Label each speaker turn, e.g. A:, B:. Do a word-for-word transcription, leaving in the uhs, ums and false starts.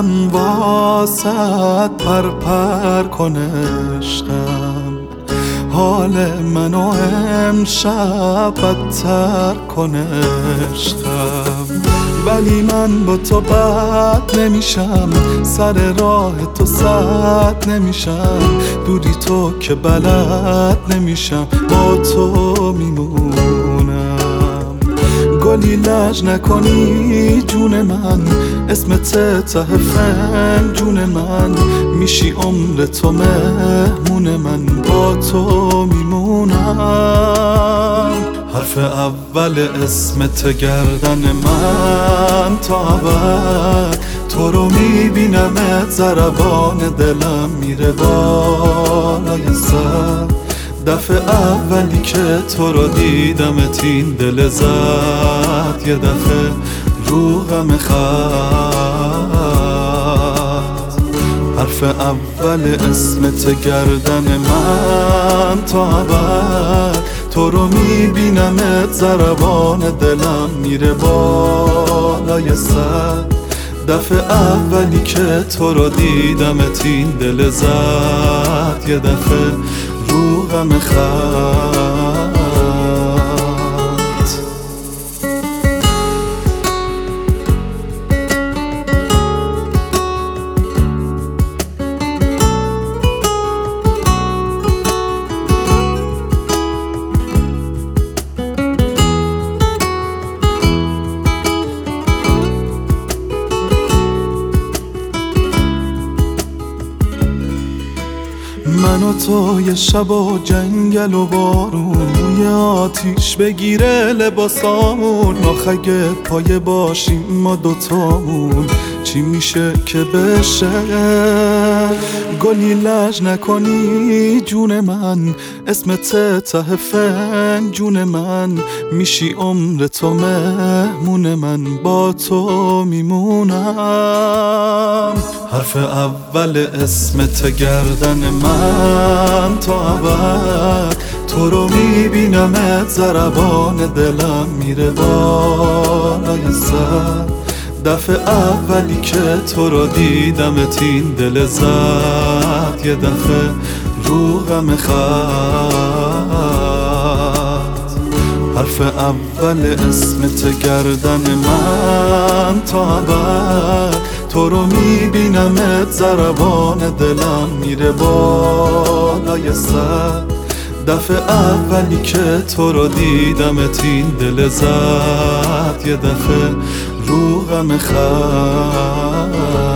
A: من واسط پر پر کنشتم، حال منو امشب بدتر کنشتم. ولی من با تو بد نمیشم، سر راه تو سد نمیشم، دوری تو که بلد نمیشم، با تو میمونم. گلی لج نکنی جون من، اسمت ته فنجون من، میشی عمر تو مهمون من، با تو میمونم. حرف اول اسمت گردن من تا ابد، تو رو میبینمت ضربان دلم میره بالای سر. دفعه اولی که تو رو دیدمت این دل زد یه دفعه رو غم خط. حرف اول اسمت گردن من تا ابد، تو رو میبینمت ضربان دلم میره بالای سر. دفعه اولی که تو رو دیدمت این دل زد یه دفعه رو غم خط. من و تو یه شب و جنگل و بارون، یه آتیش بگیره لباسامون، آخ اگه پایه باشیم ما دوتامون چی میشه که بشه؟ گلی لج نکنی جون من، اسمت ته فنجون من، میشی عمر تو مهمون من، با تو میمونم. حرف اول اسمت گردن من تا ابد، تو رو میبینمت ضربان دلم میره بالای سر. دفعه اولی که تو رو دیدمت این دل زد یه دفعه رو غم خط. حرف اول اسمت گردن من تا ابد، تو رو میبینمت ضربان دلم میره بالای سر. دفعه اولی که تو رو دیدمت این دل زد یه دفعه رو غم خط.